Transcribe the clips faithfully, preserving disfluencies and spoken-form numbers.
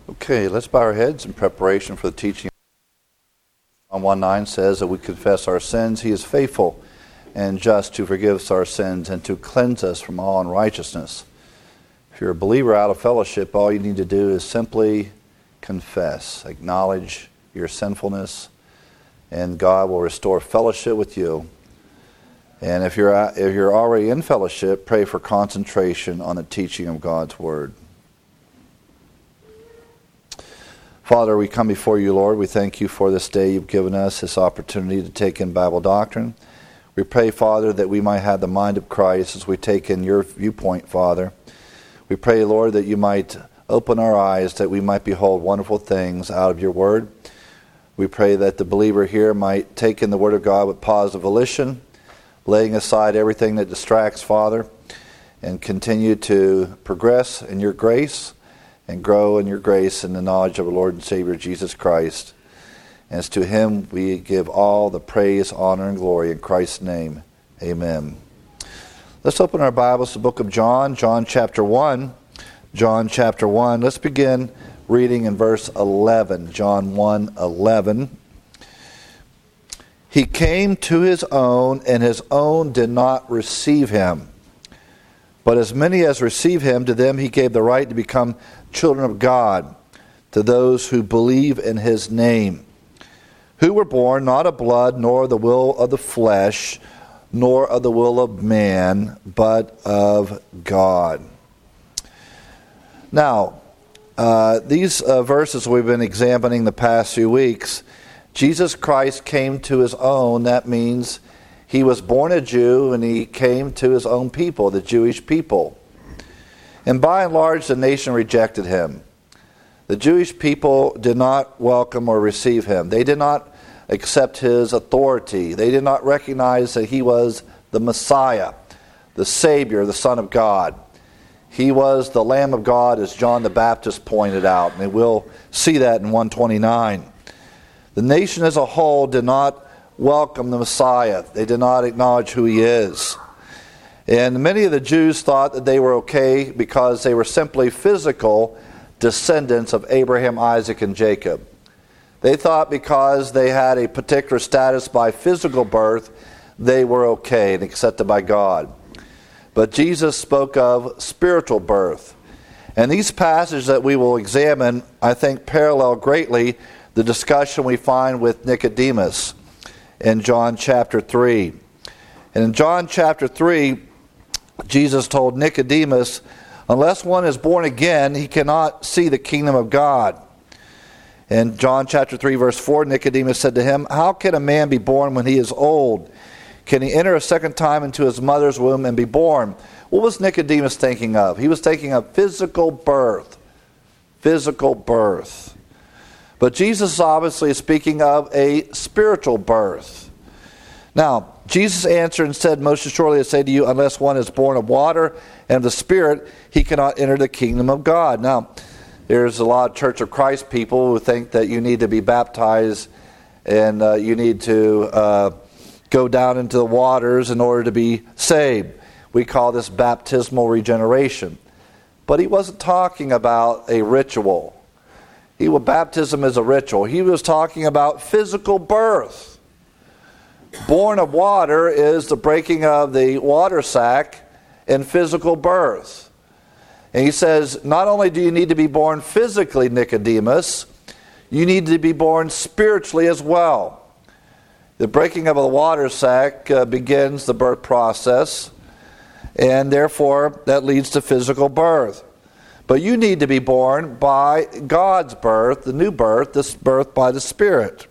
Okay, let's bow our heads in preparation for the teaching. John one nine says that we confess our sins. He is faithful and just to forgive us our sins and to cleanse us from all unrighteousness. If you're a believer out of fellowship, all you need to do is simply confess, acknowledge your sinfulness, and God will restore fellowship with you. And if you're if you're already in fellowship, pray for concentration on the teaching of God's Word. Father, we come before you, Lord. We thank you for this day you've given us, this opportunity to take in Bible doctrine. We pray, Father, that we might have the mind of Christ as we take in your viewpoint, Father. We pray, Lord, that you might open our eyes, that we might behold wonderful things out of your word. We pray that the believer here might take in the word of God with positive volition, laying aside everything that distracts, Father, and continue to progress in your grace and grow in your grace in the knowledge of our Lord and Savior Jesus Christ. And as to him we give all the praise, honor, and glory in Christ's name. Amen. Let's open our Bibles to the book of John, John chapter one. John chapter one. Let's begin reading in verse eleven. John one eleven. He came to his own, and his own did not receive him. But as many as receive him, to them he gave the right to become children of God, to those who believe in his name, who were born not of blood, nor the will of the flesh, nor of the will of man, but of God. Now, uh, these uh, verses we've been examining the past few weeks, Jesus Christ came to his own. That means he was born a Jew and he came to his own people, the Jewish people. And by and large, the nation rejected him. The Jewish people did not welcome or receive him. They did not accept his authority. They did not recognize that he was the Messiah, the Savior, the Son of God. He was the Lamb of God, as John the Baptist pointed out, and we'll see that in one twenty-nine. The nation as a whole did not welcome the Messiah. They did not acknowledge who he is. And many of the Jews thought that they were okay because they were simply physical descendants of Abraham, Isaac, and Jacob. They thought because they had a particular status by physical birth, they were okay and accepted by God. But Jesus spoke of spiritual birth. And these passages that we will examine, I think, parallel greatly the discussion we find with Nicodemus in John chapter three. And in John chapter three, Jesus told Nicodemus, unless one is born again, he cannot see the kingdom of God. In John chapter three, verse four, Nicodemus said to him, how can a man be born when he is old? Can he enter a second time into his mother's womb and be born? What was Nicodemus thinking of? He was thinking of physical birth. Physical birth. But Jesus obviously is speaking of a spiritual birth. Now, Jesus answered and said, most assuredly I say to you, unless one is born of water and of the Spirit, he cannot enter the kingdom of God. Now, there's a lot of Church of Christ people who think that you need to be baptized and uh, you need to uh, go down into the waters in order to be saved. We call this baptismal regeneration. But he wasn't talking about a ritual. He, well, baptism is a ritual. He was talking about physical birth. Born of water is the breaking of the water sac in physical birth. And he says, not only do you need to be born physically, Nicodemus, you need to be born spiritually as well. The breaking of the water sac uh, begins the birth process, and therefore that leads to physical birth. But you need to be born by God's birth, the new birth, this birth by the Spirit.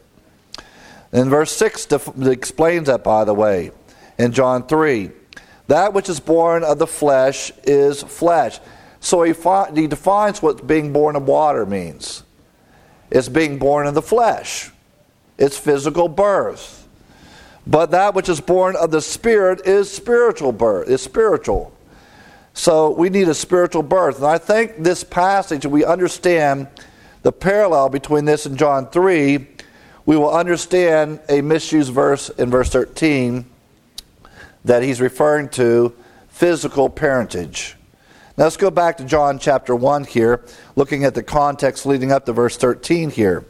And verse six def- explains that, by the way, in John three. That which is born of the flesh is flesh. So he, fi- he defines what being born of water means. It's being born of the flesh. It's physical birth. But that which is born of the Spirit is spiritual birth. It's spiritual. So we need a spiritual birth. And I think this passage, we understand the parallel between this and John three, we will understand a misused verse in verse thirteen that he's referring to physical parentage. Now let's go back to John chapter one here, looking at the context leading up to verse thirteen here.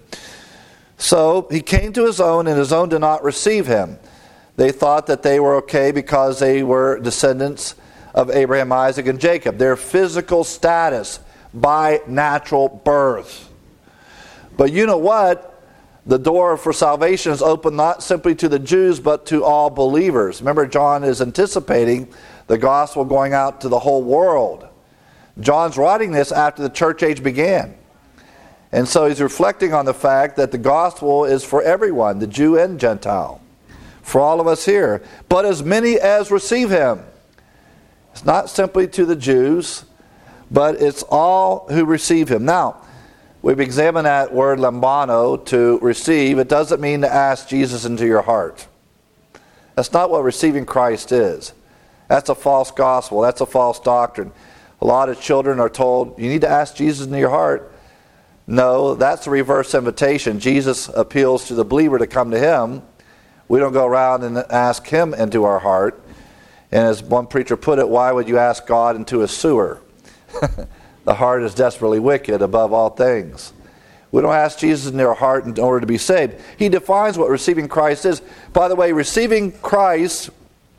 So he came to his own, and his own did not receive him. They thought that they were okay because they were descendants of Abraham, Isaac, and Jacob. Their physical status by natural birth. But you know what? The door for salvation is open not simply to the Jews, but to all believers. Remember, John is anticipating the gospel going out to the whole world. John's writing this after the church age began. And so he's reflecting on the fact that the gospel is for everyone, the Jew and Gentile, for all of us here. But as many as receive him. It's not simply to the Jews, but it's all who receive him. Now, we've examined that word lambano, to receive. It doesn't mean to ask Jesus into your heart. That's not what receiving Christ is. That's a false gospel. That's a false doctrine. A lot of children are told, you need to ask Jesus into your heart. No, that's a reverse invitation. Jesus appeals to the believer to come to him. We don't go around and ask him into our heart. And as one preacher put it, why would you ask God into a sewer? The heart is desperately wicked above all things. We don't ask Jesus into our heart in order to be saved. He defines what receiving Christ is. By the way, receiving Christ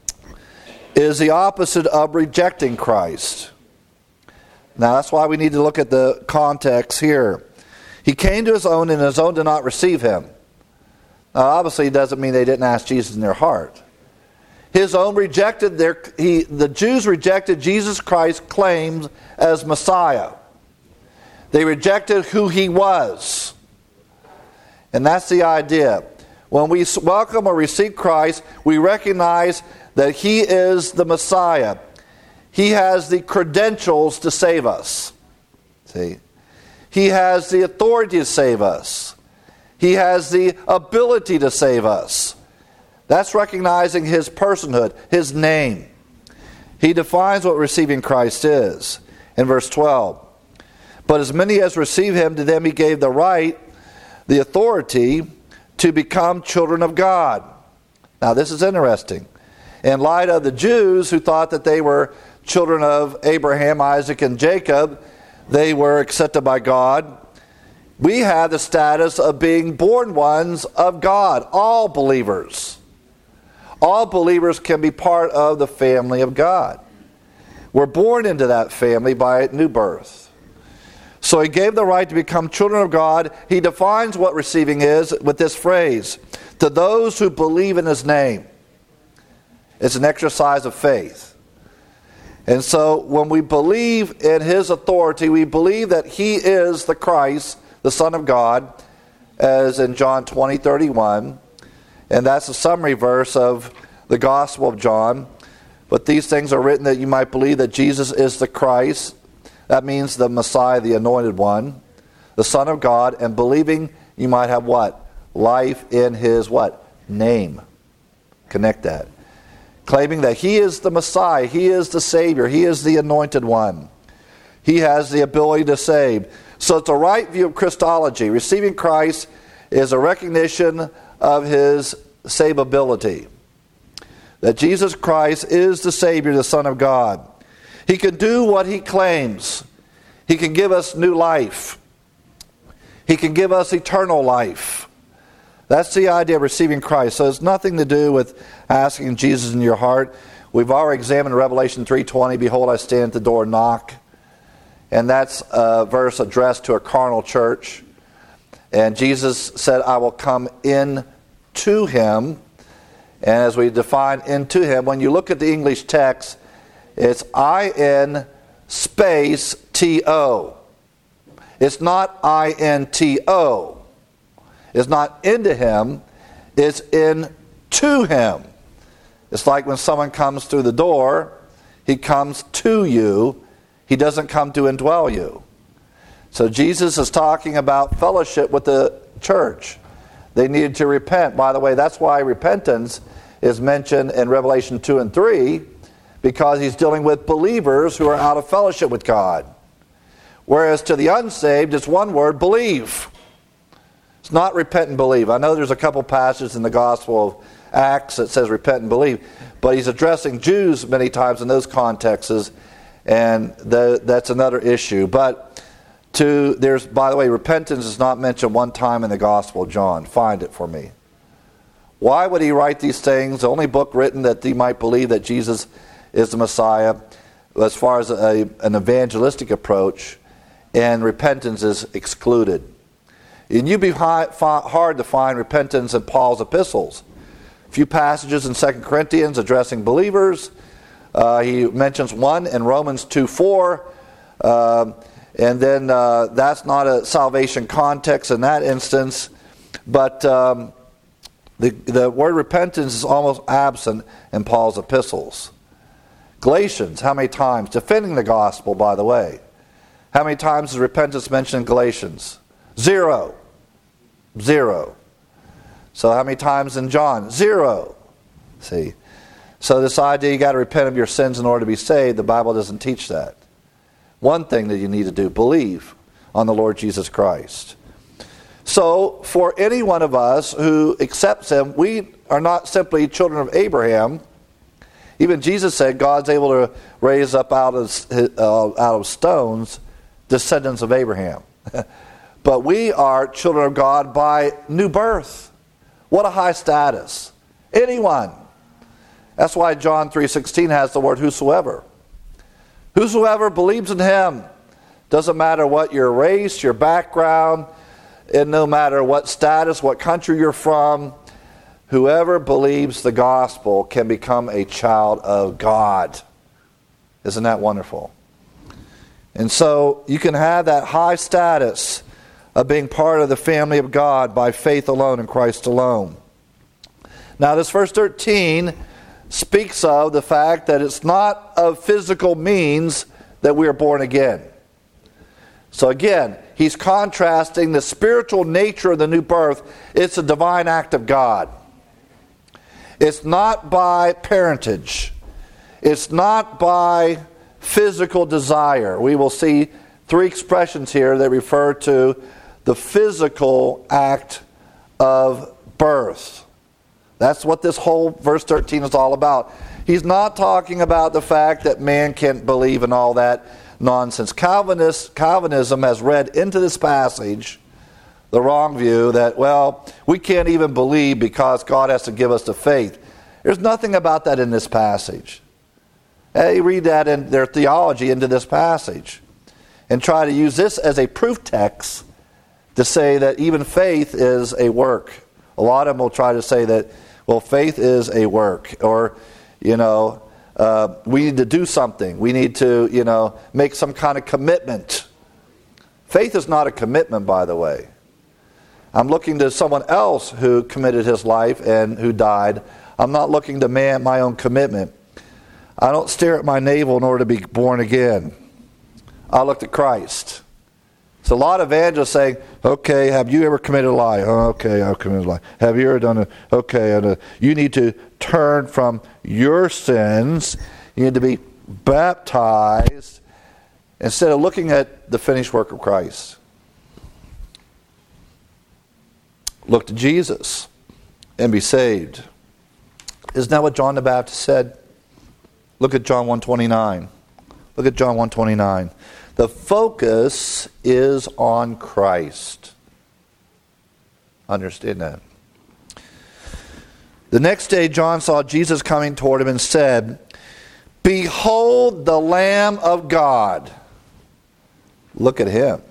is the opposite of rejecting Christ. Now that's why we need to look at the context here. He came to his own, and his own did not receive him. Now obviously it doesn't mean they didn't ask Jesus in their heart. His own rejected their he the Jews rejected Jesus Christ's claims as Messiah. They rejected who he was. And that's the idea. When we welcome or receive Christ, we recognize that he is the Messiah. He has the credentials to save us. See? He has the authority to save us. He has the ability to save us. That's recognizing his personhood, his name. He defines what receiving Christ is in verse twelve. But as many as receive him, to them he gave the right, the authority, to become children of God. Now this is interesting. In light of the Jews who thought that they were children of Abraham, Isaac, and Jacob, they were accepted by God. We have the status of being born ones of God, all believers. All believers can be part of the family of God. We're born into that family by new birth. So he gave the right to become children of God. He defines what receiving is with this phrase, to those who believe in his name. It's an exercise of faith. And so when we believe in his authority, we believe that he is the Christ, the Son of God, as in John twenty thirty-one. And that's a summary verse of the Gospel of John. But these things are written that you might believe that Jesus is the Christ. That means the Messiah, the Anointed One, the Son of God. And believing you might have what? Life in his what? Name. Connect that. Claiming that he is the Messiah, he is the Savior, he is the Anointed One. He has the ability to save. So it's a right view of Christology. Receiving Christ is a recognition of his savability. That Jesus Christ is the Savior, the Son of God. He can do what he claims. He can give us new life. He can give us eternal life. That's the idea of receiving Christ. So it's nothing to do with asking Jesus in your heart. We've already examined Revelation three twenty, behold, I stand at the door and knock. And that's a verse addressed to a carnal church. And Jesus said, I will come in to him. And as we define into him, when you look at the English text, it's I N space T O. It's not I N T O. It's not into him, it's in to him. It's like when someone comes through the door, he comes to you. He doesn't come to indwell you. So Jesus is talking about fellowship with the church. They needed to repent. By the way, that's why repentance is mentioned in Revelation two and three, because he's dealing with believers who are out of fellowship with God. Whereas to the unsaved, it's one word, believe. It's not repent and believe. I know there's a couple passages in the Gospel of Acts that says repent and believe, but he's addressing Jews many times in those contexts, And the, that's another issue. But to there's, by the way, repentance is not mentioned one time in the Gospel of John. Find it for me. Why would he write these things? The only book written that he might believe that Jesus is the Messiah, as far as a, an evangelistic approach, and repentance is excluded. And you'd be high, hard to find repentance in Paul's epistles. A few passages in Second Corinthians addressing believers. Uh, he mentions one in Romans two four. Uh, and then uh, that's not a salvation context in that instance. But um, the, the word repentance is almost absent in Paul's epistles. Galatians, how many times? Defending the gospel, by the way. How many times is repentance mentioned in Galatians? Zero. Zero. So how many times in John? Zero. See? So this idea you got to repent of your sins in order to be saved, the Bible doesn't teach that. One thing that you need to do, believe on the Lord Jesus Christ. So for any one of us who accepts Him, we are not simply children of Abraham. Even Jesus said God's able to raise up out of, uh, out of stones descendants of Abraham. But we are children of God by new birth. What a high status. Anyone. That's why John three sixteen has the word whosoever. Whosoever believes in Him. Doesn't matter what your race, your background, and no matter what status, what country you're from. Whoever believes the gospel can become a child of God. Isn't that wonderful? And so you can have that high status of being part of the family of God by faith alone in Christ alone. Now this verse thirteen speaks of the fact that it's not of physical means that we are born again. So again, he's contrasting the spiritual nature of the new birth. It's a divine act of God. It's not by parentage. It's not by physical desire. We will see three expressions here that refer to the physical act of birth. That's what this whole verse thirteen is all about. He's not talking about the fact that man can't believe in all that nonsense. Calvinist, Calvinism has read into this passage the wrong view that, well, we can't even believe because God has to give us the faith. There's nothing about that in this passage. They read that in their theology into this passage and try to use this as a proof text to say that even faith is a work. A lot of them will try to say that, well, faith is a work, or, you know, uh, we need to do something. We need to, you know, make some kind of commitment. Faith is not a commitment, by the way. I'm looking to someone else who committed his life and who died. I'm not looking to man my own commitment. I don't stare at my navel in order to be born again. I look to Christ. So a lot of evangelists saying, okay, have you ever committed a lie? Oh, okay, I've committed a lie. Have you ever done it? Okay, and, uh, you need to turn from your sins. You need to be baptized instead of looking at the finished work of Christ. Look to Jesus and be saved. Isn't that what John the Baptist said? Look at John one twenty-nine. Look at John one twenty-nine. The focus is on Christ. Understand that. The next day John saw Jesus coming toward him and said, "Behold the Lamb of God." Look at him.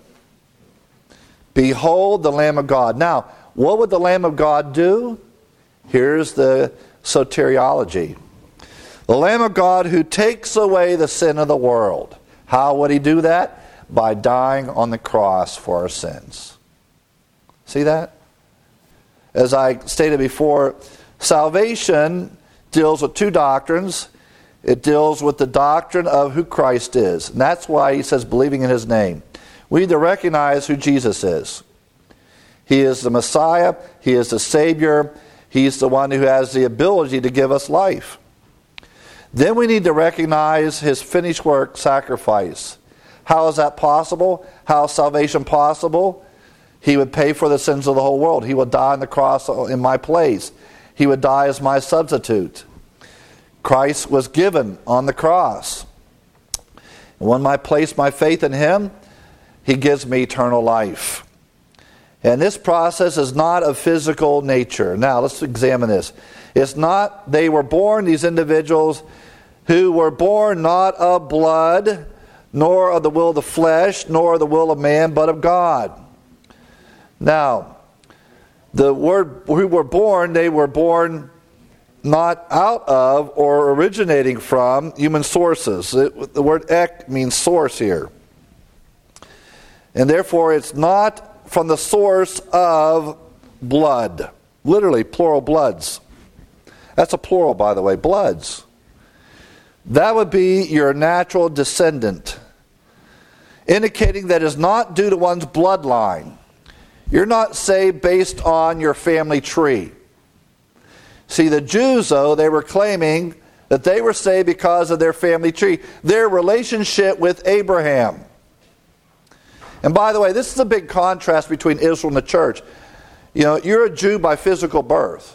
Behold the Lamb of God. Now, what would the Lamb of God do? Here's the soteriology. The Lamb of God who takes away the sin of the world. How would he do that? By dying on the cross for our sins. See that? As I stated before, salvation deals with two doctrines. It deals with the doctrine of who Christ is. And that's why he says believing in His name. We need to recognize who Jesus is. He is the Messiah. He is the Savior. He's the one who has the ability to give us life. Then we need to recognize His finished work, sacrifice. How is that possible? How is salvation possible? He would pay for the sins of the whole world. He would die on the cross in my place. He would die as my substitute. Christ was given on the cross. When I place my faith in Him, He gives me eternal life. And this process is not of physical nature. Now, let's examine this. It's not, they were born, these individuals, who were born not of blood, nor of the will of the flesh, nor of the will of man, but of God. Now, the word who were born, they were born not out of or originating from human sources. It, the word ek means source here. And therefore it's not from the source of blood. Literally, plural bloods. That's a plural, by the way, bloods. That would be your natural descendant, indicating that it's not due to one's bloodline. You're not saved based on your family tree. See, the Jews, though, they were claiming that they were saved because of their family tree, their relationship with Abraham. And by the way, this is a big contrast between Israel and the church. You know, you're a Jew by physical birth,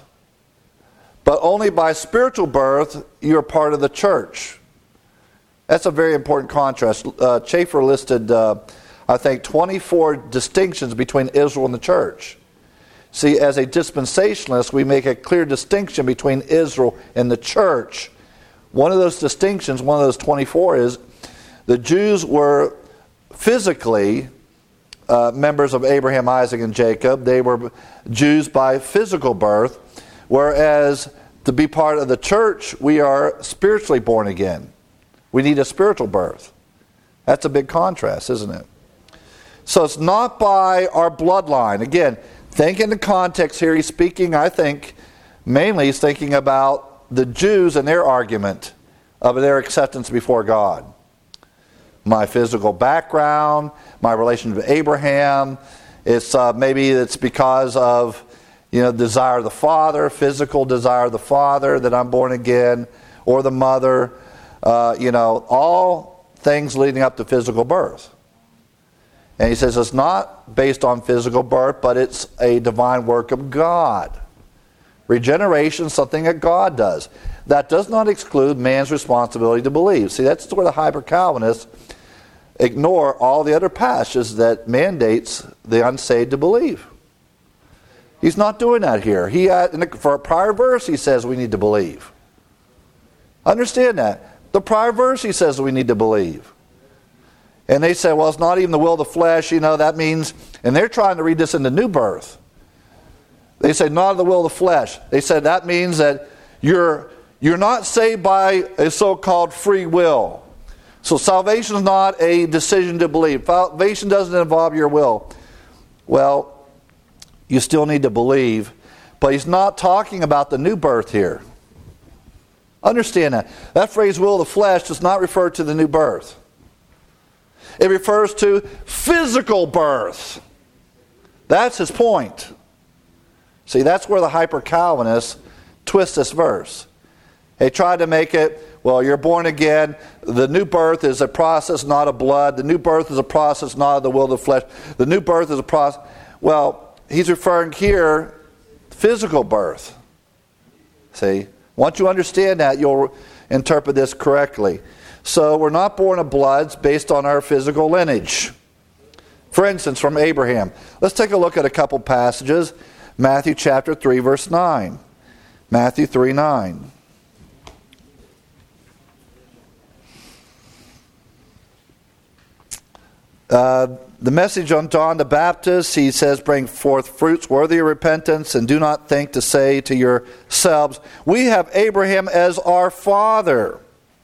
but only by spiritual birth you're part of the church. That's a very important contrast. Uh, Chafer listed, uh, I think, twenty-four distinctions between Israel and the church. See, as a dispensationalist, we make a clear distinction between Israel and the church. One of those distinctions, one of those twenty-four, is the Jews were physically uh, members of Abraham, Isaac, and Jacob. They were Jews by physical birth, whereas to be part of the church, we are spiritually born again. We need a spiritual birth. That's a big contrast, isn't it? So it's not by our bloodline. Again, think in the context here. He's speaking, I think, mainly he's thinking about the Jews and their argument of their acceptance before God. My physical background, my relation to Abraham, it's uh, maybe it's because of, you know, desire of the father, physical desire of the father that I'm born again, or the mother, uh, you know, all things leading up to physical birth. And he says it's not based on physical birth, but it's a divine work of God. Regeneration is something that God does. That does not exclude man's responsibility to believe. See, that's where the hyper-Calvinists ignore all the other passages that mandates the unsaved to believe. He's not doing that here. He had, in the, for a prior verse, he says we need to believe. Understand that. The prior verse, he says we need to believe. And they say, well, it's not even the will of the flesh, you know, that means, and they're trying to read this into new birth. They say, not of the will of the flesh. They said that means that you're, you're not saved by a so-called free will. So salvation is not a decision to believe. Salvation doesn't involve your will. Well, you still need to believe, but he's not talking about the new birth here. Understand that. That phrase, will of the flesh, does not refer to the new birth. It refers to physical birth. That's his point. See, that's where the hyper-Calvinists twist this verse. They try to make it, well, you're born again. The new birth is a process, not of blood. The new birth is a process, not of the will of the flesh. The new birth is a process. Well, he's referring here physical birth. See? Once you understand that, you'll interpret this correctly. So we're not born of bloods based on our physical lineage. For instance, from Abraham. Let's take a look at a couple passages. Matthew chapter three, verse nine. Matthew three, nine. Uh, the message on John the Baptist, he says, bring forth fruits worthy of repentance, and do not think to say to yourselves, we have Abraham as our father.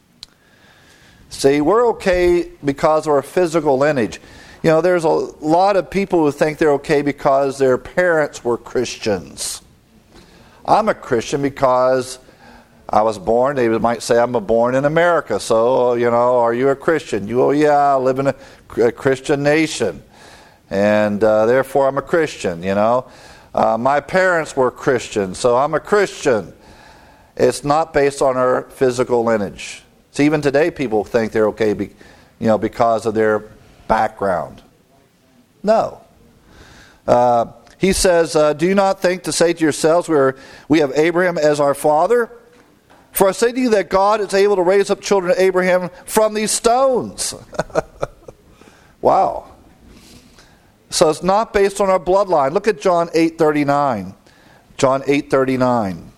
See, we're okay because of our physical lineage. You know, there's a lot of people who think they're okay because their parents were Christians. I'm a Christian because I was born, they might say I'm born in America, so, you know, are you a Christian? You, oh yeah, I live in a, a Christian nation, and uh, therefore I'm a Christian, you know. Uh, my parents were Christians, so I'm a Christian. It's not based on our physical lineage. So even today people think they're okay, be, you know, because of their background. No. Uh, he says, uh, do you not think to say to yourselves, we, are, we have Abraham as our father? For I say to you that God is able to raise up children to Abraham from these stones. Wow. So it's not based on our bloodline. Look at John eight thirty-nine. John eight thirty-nine.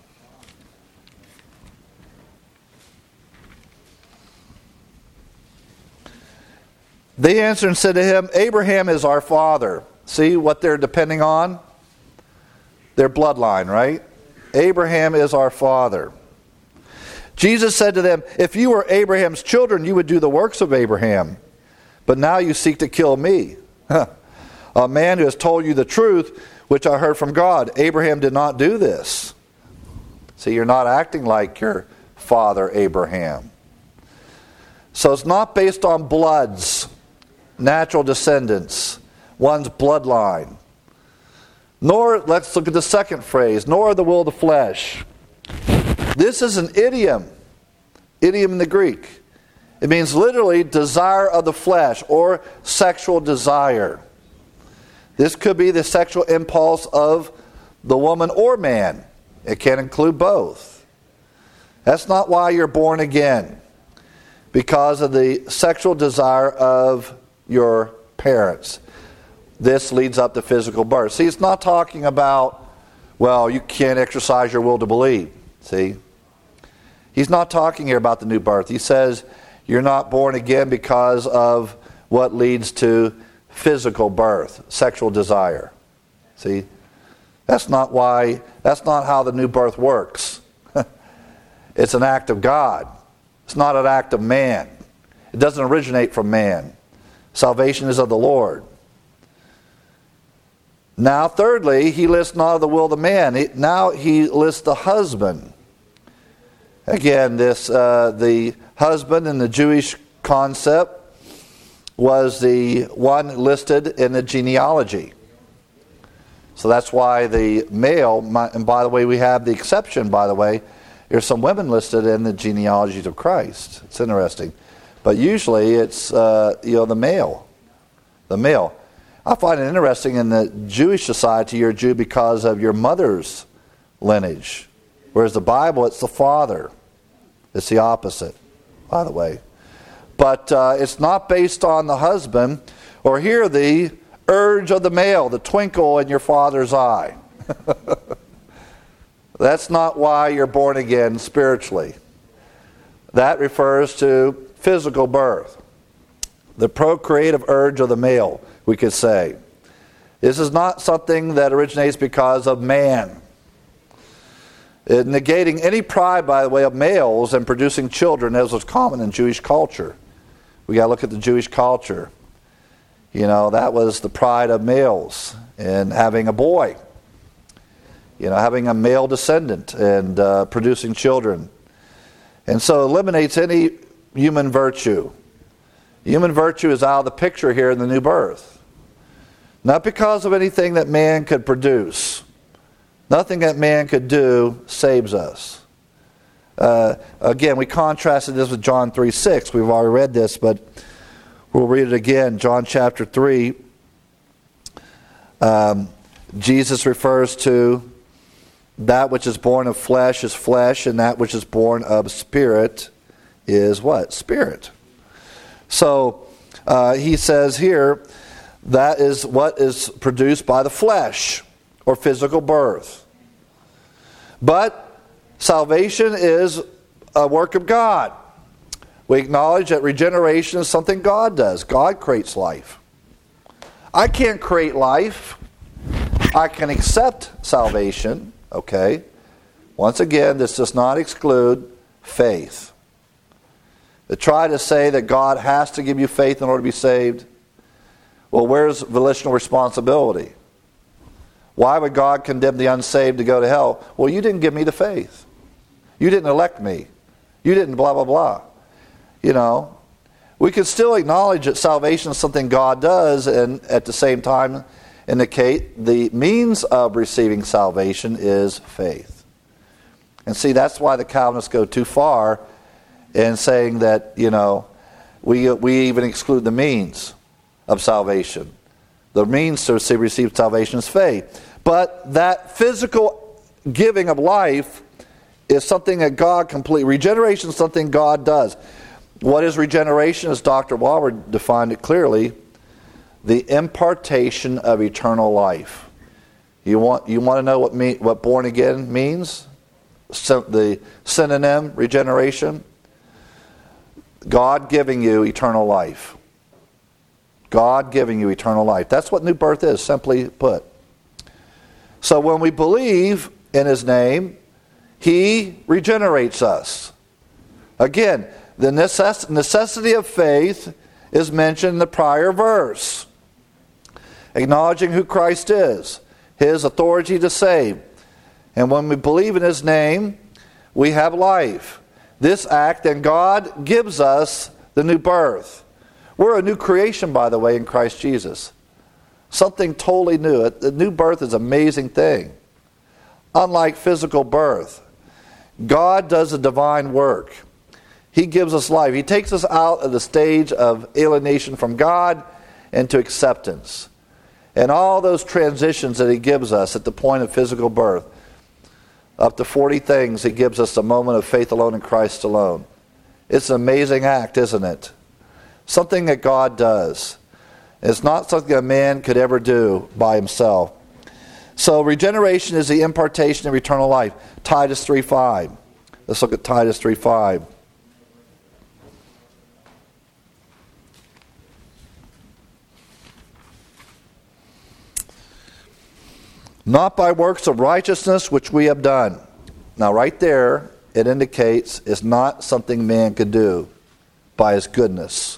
They answered and said to him, Abraham is our father. See what they're depending on? Their bloodline, right? Abraham is our father. Jesus said to them, if you were Abraham's children, you would do the works of Abraham. But now you seek to kill me. A man who has told you the truth, which I heard from God. Abraham did not do this. See, you're not acting like your father Abraham. So it's not based on bloods, natural descendants, one's bloodline. Nor, let's look at the second phrase, nor the will of the flesh. This is an idiom, idiom in the Greek. It means literally desire of the flesh or sexual desire. This could be the sexual impulse of the woman or man. It can include both. That's not why you're born again. Because of the sexual desire of your parents. This leads up to physical birth. See, it's not talking about, well, you can't exercise your will to believe. See? He's not talking here about the new birth. He says you're not born again because of what leads to physical birth, sexual desire. See? That's not why, that's not how the new birth works. It's an act of God. It's not an act of man. It doesn't originate from man. Salvation is of the Lord. Now, thirdly, he lists not of the will of the man. He, now he lists the husband. Again, this uh, the husband in the Jewish concept was the one listed in the genealogy. So that's why the male, and by the way, we have the exception, by the way, there's some women listed in the genealogies of Christ. It's interesting. But usually it's, uh, you know, the male. The male. I find it interesting in the Jewish society, you're a Jew because of your mother's lineage. Whereas the Bible, it's the father. It's the opposite, by the way. But uh, it's not based on the husband, or here the urge of the male, the twinkle in your father's eye. That's not why you're born again spiritually. That refers to physical birth. The procreative urge of the male, we could say. This is not something that originates because of man. It, negating any pride, by the way, of males in producing children, as was common in Jewish culture. We got to look at the Jewish culture. You know, that was the pride of males in having a boy. You know, having a male descendant and uh, producing children. And so it eliminates any human virtue. Human virtue is out of the picture here in the new birth. Not because of anything that man could produce. Nothing that man could do saves us. Uh, again, we contrasted this with John three six. We've already read this, but we'll read it again. John chapter three. Um, Jesus refers to that which is born of flesh is flesh, and that which is born of spirit is what? Spirit. So uh, he says here, that is what is produced by the flesh, or physical birth. But salvation is a work of God. We acknowledge that regeneration is something God does. God creates life. I can't create life. I can accept salvation. Okay. Once again, this does not exclude faith. To try to say that God has to give you faith in order to be saved, well, where's volitional responsibility? Why would God condemn the unsaved to go to hell? Well, you didn't give me the faith. You didn't elect me. You didn't blah, blah, blah. You know, we can still acknowledge that salvation is something God does, and at the same time indicate the means of receiving salvation is faith. And see, that's why the Calvinists go too far in saying that, you know, we we even exclude the means of salvation. The means to receive, receive salvation is faith. But that physical giving of life is something that God completely, regeneration is something God does. What is regeneration? As Doctor Walber defined it clearly, the impartation of eternal life. You want you want to know what me, what born again means? So the synonym, regeneration? God giving you eternal life. God giving you eternal life. That's what new birth is, simply put. So when we believe in His name, He regenerates us. Again, the necess- necessity of faith is mentioned in the prior verse. Acknowledging who Christ is, His authority to save. And when we believe in His name, we have life. This act, and God gives us the new birth. We're a new creation, by the way, in Christ Jesus. Something totally new. The new birth is an amazing thing. Unlike physical birth, God does a divine work. He gives us life. He takes us out of the stage of alienation from God into acceptance. And all those transitions that He gives us at the point of physical birth, up to forty things, He gives us a moment of faith alone in Christ alone. It's an amazing act, isn't it? Something that God does. It's not something a man could ever do by himself. So regeneration is the impartation of eternal life. Titus three five. Let's look at Titus three five. Not by works of righteousness which we have done. Now right there, it indicates it's not something man could do by his goodness.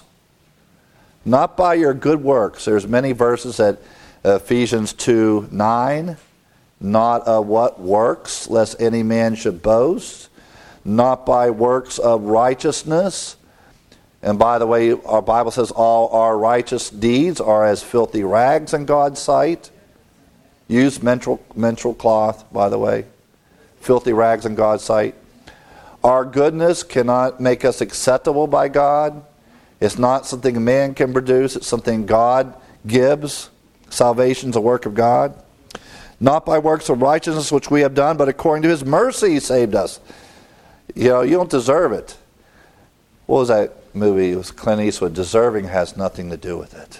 Not by your good works. There's many verses at Ephesians two nine. Not of what works, lest any man should boast. Not by works of righteousness. And by the way, our Bible says all our righteous deeds are as filthy rags in God's sight. Use menstrual, menstrual cloth, by the way. Filthy rags in God's sight. Our goodness cannot make us acceptable by God. It's not something man can produce. It's something God gives. Salvation's a work of God. Not by works of righteousness which we have done, but according to His mercy He saved us. You know, you don't deserve it. What was that movie? It was Clint Eastwood. Deserving has nothing to do with it.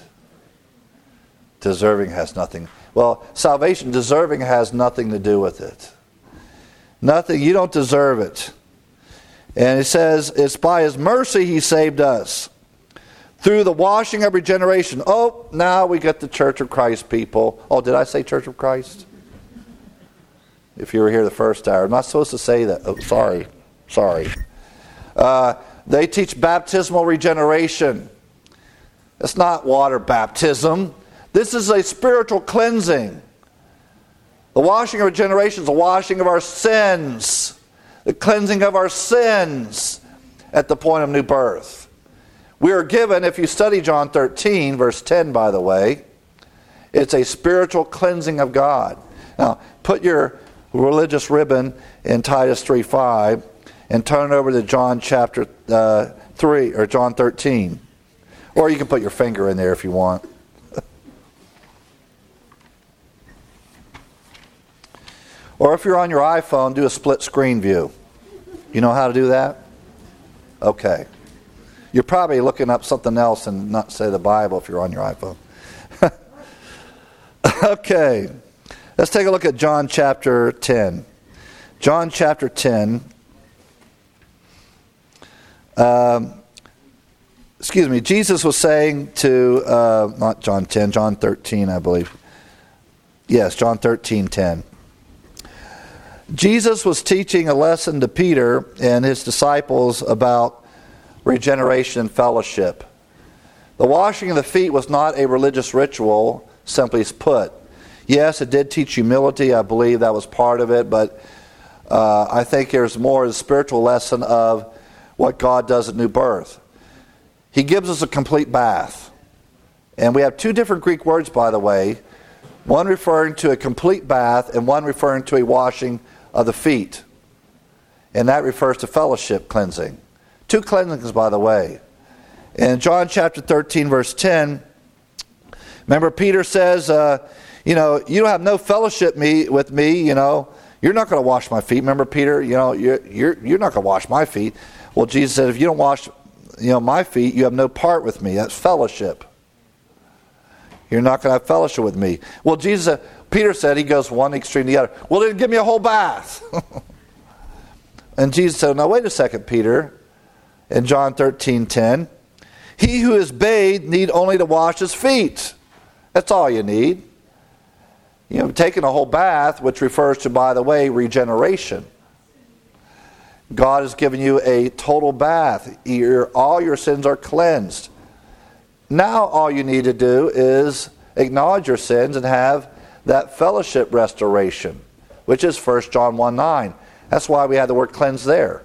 Deserving has nothing. Well, salvation, deserving has nothing to do with it. Nothing. You don't deserve it. And it says, it's by His mercy He saved us. Through the washing of regeneration. Oh, now we get the Church of Christ people. Oh, did I say Church of Christ? If you were here the first hour. I'm not supposed to say that. Oh, sorry. Sorry. Uh, they teach baptismal regeneration. It's not water baptism. This is a spiritual cleansing. The washing of regeneration is the washing of our sins. The cleansing of our sins at the point of new birth. We are given, if you study John thirteen, verse ten, by the way, it's a spiritual cleansing of God. Now, put your religious ribbon in Titus three five and turn over to John chapter uh, three, or John thirteen. Or you can put your finger in there if you want. Or if you're on your iPhone, do a split screen view. You know how to do that? Okay. You're probably looking up something else and not say the Bible if you're on your iPhone. Okay. Let's take a look at John chapter ten. John chapter ten. Um, excuse me. Jesus was saying to, uh, not John ten, John thirteen, I believe. Yes, John thirteen ten. Jesus was teaching a lesson to Peter and his disciples about regeneration and fellowship. The washing of the feet was not a religious ritual, simply put. Yes, it did teach humility. I believe that was part of it, but uh, I think there's more of the spiritual lesson of what God does at new birth. He gives us a complete bath. And we have two different Greek words, by the way, one referring to a complete bath and one referring to a washing of the feet. And that refers to fellowship cleansing. Two cleansings, by the way. In John chapter thirteen, verse ten, remember Peter says, uh, you know, you don't have no fellowship me with me, you know. You're not going to wash my feet. Remember, Peter, you know, you're, you're, you're not going to wash my feet. Well, Jesus said, if you don't wash, you know, my feet, you have no part with me. That's fellowship. You're not going to have fellowship with me. Well, Jesus, Peter said, he goes one extreme to the other. Well, then give me a whole bath. And Jesus said, now wait a second, Peter. In John thirteen ten, he who is bathed need only to wash his feet. That's all you need. You know, taking a whole bath, which refers to, by the way, regeneration. God has given you a total bath. Your, all your sins are cleansed. Now all you need to do is acknowledge your sins and have that fellowship restoration, which is First John one nine. That's why we have the word cleanse there.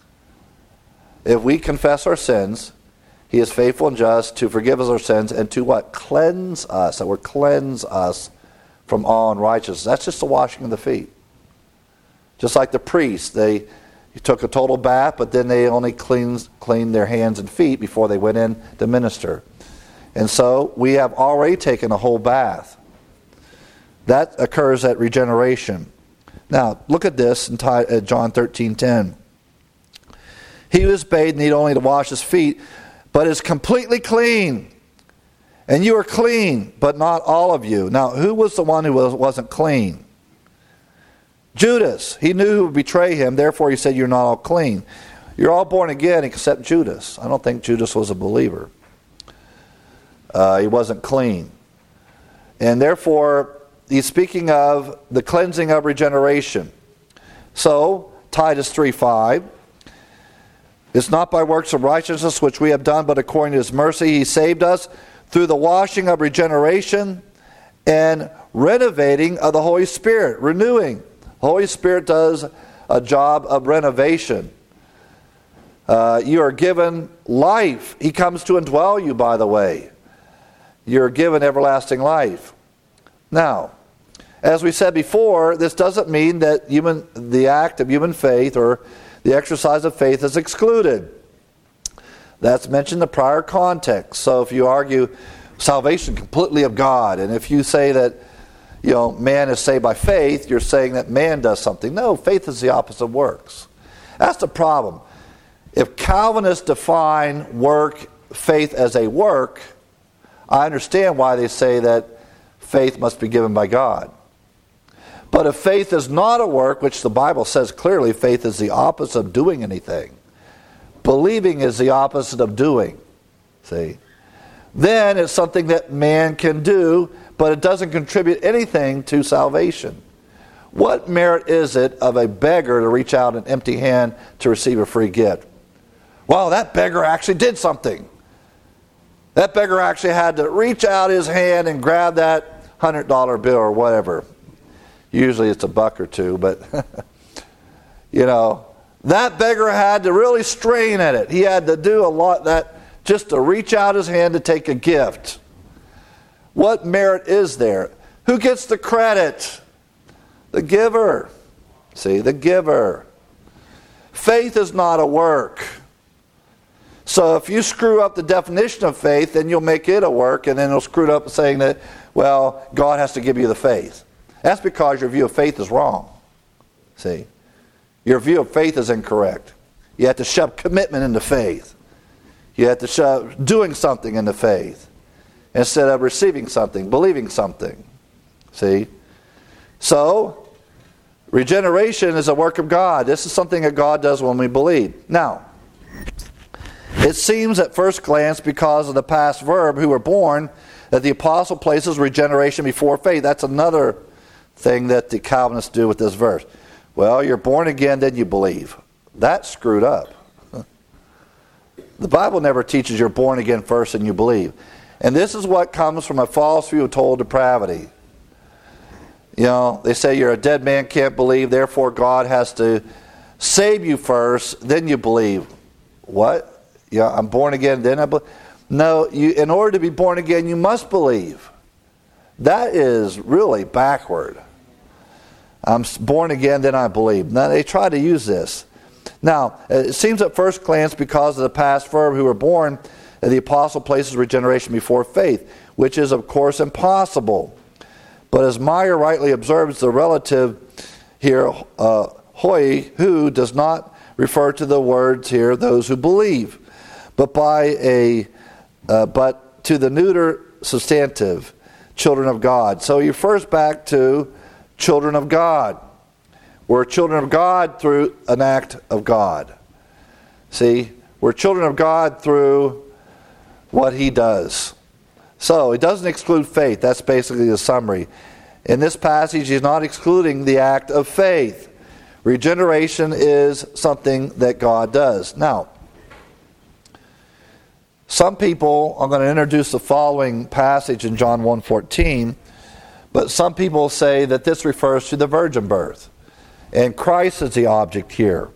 If we confess our sins, he is faithful and just to forgive us our sins and to what? Cleanse us. That word cleanse us from all unrighteousness. That's just the washing of the feet. Just like the priests, they took a total bath, but then they only cleansed, cleaned their hands and feet before they went in to minister. And so we have already taken a whole bath. That occurs at regeneration. Now, look at this in John thirteen ten. He who is bathed need only to wash his feet, but is completely clean. And you are clean, but not all of you. Now, who was the one who wasn't clean? Judas. He knew who would betray him, therefore he said, you're not all clean. You're all born again except Judas. I don't think Judas was a believer. Uh, he wasn't clean. And therefore, he's speaking of the cleansing of regeneration. So, Titus three five. It's not by works of righteousness which we have done, but according to his mercy he saved us through the washing of regeneration and renovating of the Holy Spirit, renewing. The Holy Spirit does a job of renovation. Uh, you are given life. He comes to indwell you, by the way. You're given everlasting life. Now, as we said before, this doesn't mean that human, the act of human faith or the exercise of faith is excluded. That's mentioned in the prior context. So if you argue salvation completely of God, and if you say that, you know, man is saved by faith, you're saying that man does something. No, faith is the opposite of works. That's the problem. If Calvinists define work, faith as a work, I understand why they say that faith must be given by God. But if faith is not a work, which the Bible says clearly faith is the opposite of doing anything, believing is the opposite of doing, see, then it's something that man can do, but it doesn't contribute anything to salvation. What merit is it of a beggar to reach out an empty hand to receive a free gift? Well, that beggar actually did something. That beggar actually had to reach out his hand and grab that one hundred dollar bill or whatever. Usually it's a buck or two, but, you know, that beggar had to really strain at it. He had to do a lot that just to reach out his hand to take a gift. What merit is there? Who gets the credit? The giver. See, the giver. Faith is not a work. So if you screw up the definition of faith, then you'll make it a work, and then it'll screw it up saying that, well, God has to give you the faith. That's because your view of faith is wrong. See? Your view of faith is incorrect. You have to shove commitment into faith. You have to shove doing something into faith instead of receiving something, believing something. See? So, regeneration is a work of God. This is something that God does when we believe. Now, it seems at first glance, because of the past verb, who were born, that the apostle places regeneration before faith. That's another thing that the Calvinists do with this verse. Well, you're born again, then you believe. That's screwed up. The Bible never teaches you're born again first and you believe. And this is what comes from a false view of total depravity. You know, they say you're a dead man, can't believe, therefore God has to save you first, then you believe. What? Yeah, I'm born again, then I believe. No, you, in order to be born again, you must believe. That is really backward. I'm born again, then I believe. Now, they try to use this. Now, it seems at first glance, because of the past verb, who were born, that the apostle places regeneration before faith, which is, of course, impossible. But as Meyer rightly observes, the relative here, uh, hoi, who, does not refer to the words here, those who believe, but by a, uh, but to the neuter substantive, children of God. So he refers back to children of God. We're children of God through an act of God. See, we're children of God through what he does. So it doesn't exclude faith. That's basically the summary. In this passage, he's not excluding the act of faith. Regeneration is something that God does. Now, some people, I'm going to introduce the following passage in John one fourteen, but some people say that this refers to the virgin birth. And Christ is the object here.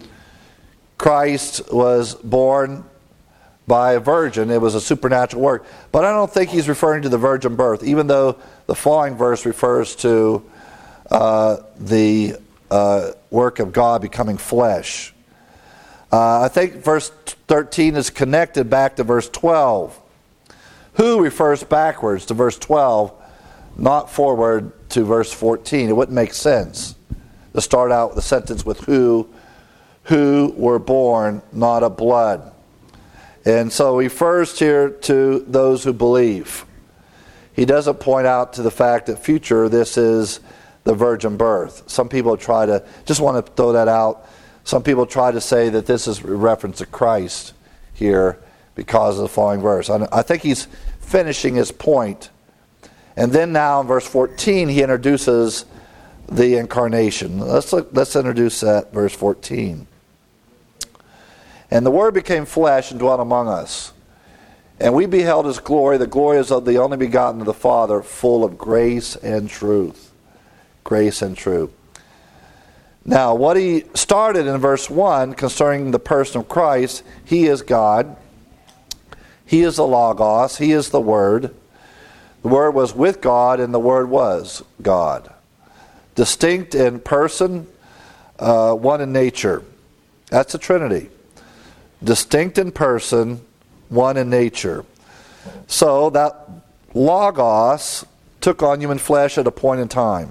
Christ was born by a virgin. It was a supernatural work. But I don't think he's referring to the virgin birth, even though the following verse refers to uh, the uh, work of God becoming flesh. Uh, I think verse thirteen is connected back to verse twelve. Who refers backwards to verse twelve, not forward to verse fourteen. It wouldn't make sense to start out the sentence with who, who were born, not of blood. And so he refers here to those who believe. He doesn't point out to the fact that future this is the virgin birth. Some people try to, just want to throw that out, some people try to say that this is a reference to Christ here because of the following verse. I think he's finishing his point. And then now in verse fourteen he introduces the incarnation. Let's look, let's introduce that, verse fourteen. And the Word became flesh and dwelt among us. And we beheld his glory. The glory is of the only begotten of the Father, full of grace and truth. Grace and truth. Now, what he started in verse one concerning the person of Christ, he is God. He is the Logos. He is the Word. The Word was with God, and the Word was God. Distinct in person, uh, one in nature. That's the Trinity. Distinct in person, one in nature. So that Logos took on human flesh at a point in time.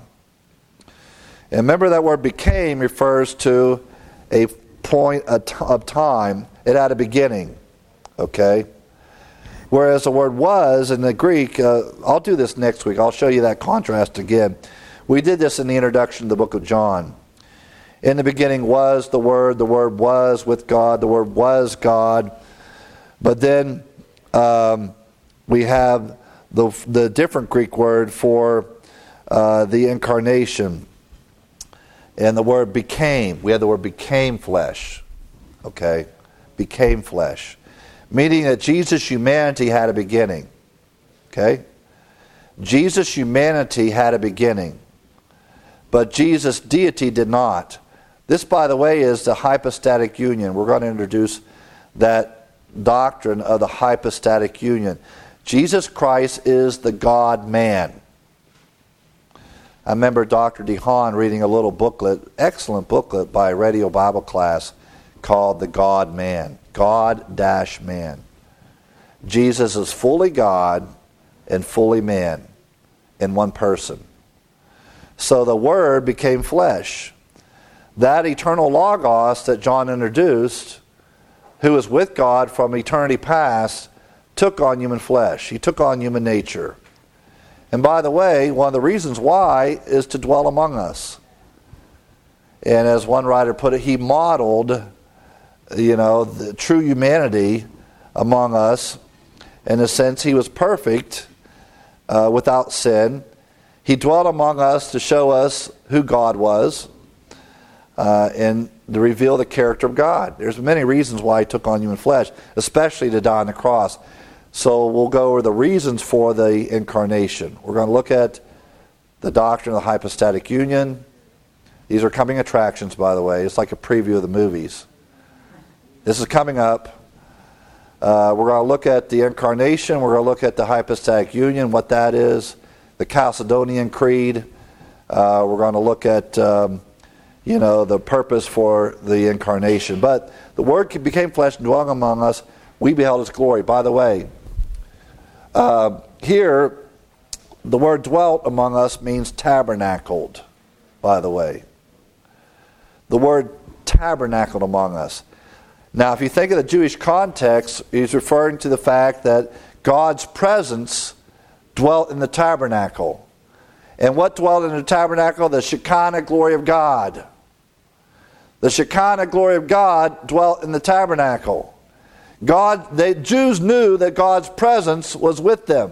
And remember that word became refers to a point of time. It had a beginning. Okay? Whereas the word was in the Greek, uh, I'll do this next week. I'll show you that contrast again. We did this in the introduction to the book of John. In the beginning was the Word. The Word was with God. The Word was God. But then um, we have the the different Greek word for uh, the incarnation. And the word became. We have the word became flesh. Okay? Became flesh. Meaning that Jesus' humanity had a beginning. Okay? Jesus' humanity had a beginning. But Jesus' deity did not. This, by the way, is the hypostatic union. We're going to introduce that doctrine of the hypostatic union. Jesus Christ is the God-man. I remember Doctor DeHaan reading a little booklet, excellent booklet by Radio Bible Class called The God-Man. God-man. Jesus is fully God and fully man in one person. So the Word became flesh. That eternal Logos that John introduced, who was with God from eternity past, took on human flesh. He took on human nature. And by the way, one of the reasons why is to dwell among us. And as one writer put it, he modeled, you know, the true humanity among us. In a sense, he was perfect, uh, without sin. He dwelt among us to show us who God was. Uh, and to reveal the character of God. There's many reasons why he took on human flesh, especially to die on the cross. So we'll go over the reasons for the incarnation. We're going to look at the doctrine of the hypostatic union. These are coming attractions, by the way. It's like a preview of the movies. This is coming up. Uh, we're going to look at the incarnation. We're going to look at the hypostatic union, what that is, the Chalcedonian Creed. Uh, we're going to look at... Um, you know, the purpose for the incarnation. But the Word became flesh and dwelt among us. We beheld his glory. By the way, uh, here, the word dwelt among us means tabernacled, by the way. the word tabernacled among us. Now, if you think of the Jewish context, he's referring to the fact that God's presence dwelt in the tabernacle. And what dwelt in the tabernacle? The Shekinah glory of God. The Shekinah glory of God dwelt in the tabernacle. God, the Jews knew that God's presence was with them.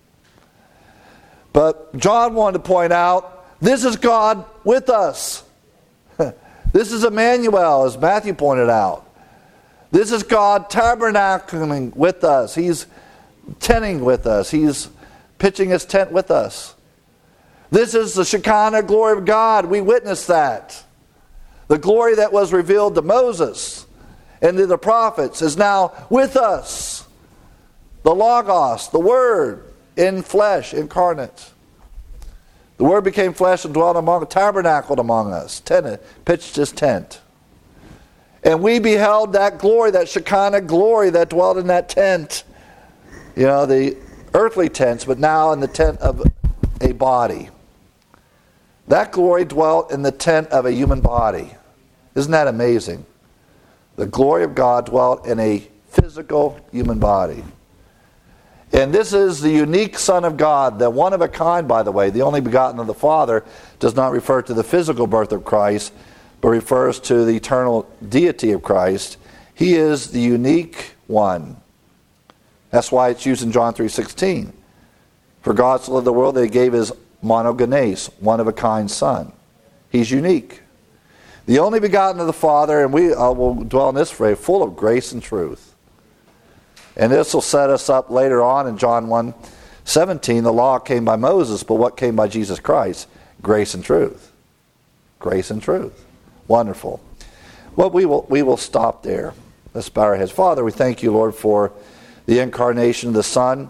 But John wanted to point out, this is God with us. This is Emmanuel, as Matthew pointed out. This is God tabernacling with us. He's tenting with us. He's pitching his tent with us. This is the Shekinah glory of God. We witness that. The glory that was revealed to Moses and to the prophets is now with us. The Logos, the Word, in flesh, incarnate. The Word became flesh and dwelt among, tabernacled among us, tented, pitched his tent. And we beheld that glory, that Shekinah glory that dwelt in that tent. You know, the earthly tents, but now in the tent of a body. That glory dwelt in the tent of a human body. Isn't that amazing? The glory of God dwelt in a physical human body. And this is the unique Son of God, the one of a kind, by the way. The only begotten of the Father does not refer to the physical birth of Christ, but refers to the eternal deity of Christ. He is the unique one. That's why it's used in John three sixteen. For God so loved the world that he gave his monogenes, one of a kind Son. He's unique. The only begotten of the Father, and we uh, will dwell on this phrase, full of grace and truth. And this will set us up later on in John one seventeen. The law came by Moses, but what came by Jesus Christ? Grace and truth. Grace and truth. Wonderful. Well, we will we will stop there. Let's bow our heads. Father, we thank you, Lord, for the incarnation of the Son,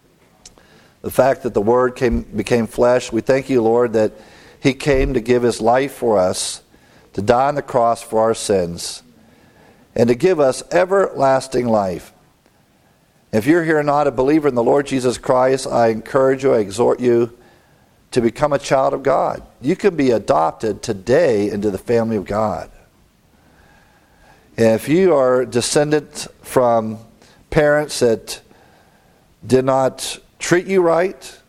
the fact that the Word came became flesh. We thank you, Lord, that he came to give his life for us, to die on the cross for our sins, and to give us everlasting life. If you're here not a believer in the Lord Jesus Christ, I encourage you, I exhort you to become a child of God. You can be adopted today into the family of God. And if you are descendant from parents that did not treat you right,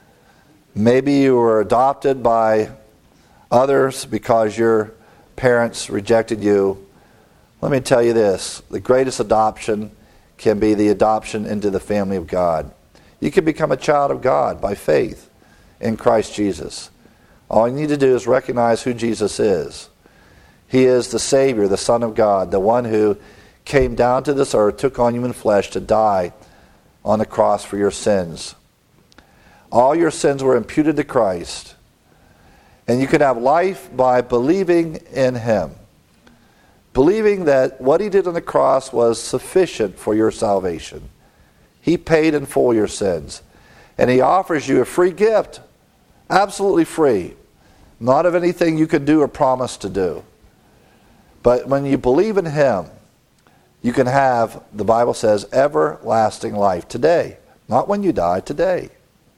maybe you were adopted by others because your parents rejected you, let me tell you this, the greatest adoption can be the adoption into the family of God. You can become a child of God by faith in Christ Jesus. All you need to do is recognize who Jesus is. He is the Savior, the Son of God, the one who came down to this earth, took on human flesh to die on the cross for your sins. All your sins were imputed to Christ. And you can have life by believing in him. Believing that what he did on the cross was sufficient for your salvation. He paid in full your sins. And he offers you a free gift. Absolutely free. Not of anything you can do or promise to do. But when you believe in him, you can have, the Bible says, everlasting life today. Not when you die, today.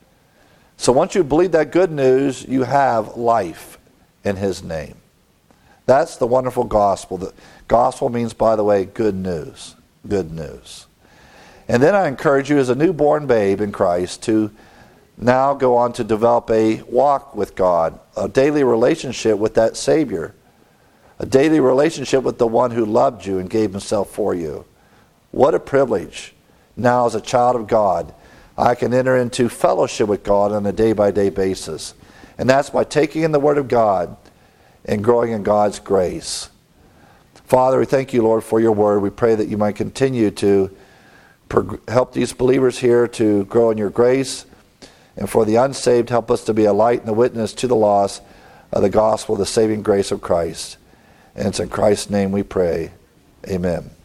So once you believe that good news, you have life in his name. That's the wonderful gospel. The gospel means, by the way, good news. Good news. And then I encourage you as a newborn babe in Christ to now go on to develop a walk with God, a daily relationship with that Savior, a daily relationship with the one who loved you and gave himself for you. What a privilege. Now as a child of God, I can enter into fellowship with God on a day-by-day basis. And that's by taking in the Word of God and growing in God's grace. Father, we thank you, Lord, for your Word. We pray that you might continue to help these believers here to grow in your grace. And for the unsaved, help us to be a light and a witness to the lost of the gospel, the saving grace of Christ. And it's in Christ's name we pray. Amen.